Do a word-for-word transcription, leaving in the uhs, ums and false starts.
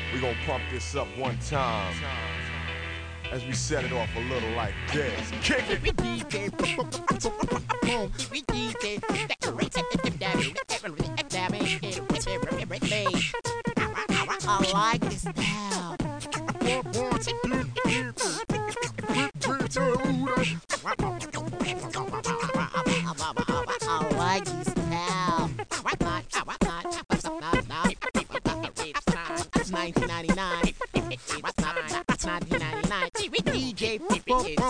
We gon' pump this up one time as we set it off a little like this. Kick it. I like this now. I like this now. nineteen ninety-nine. nineteen ninety-nine. D J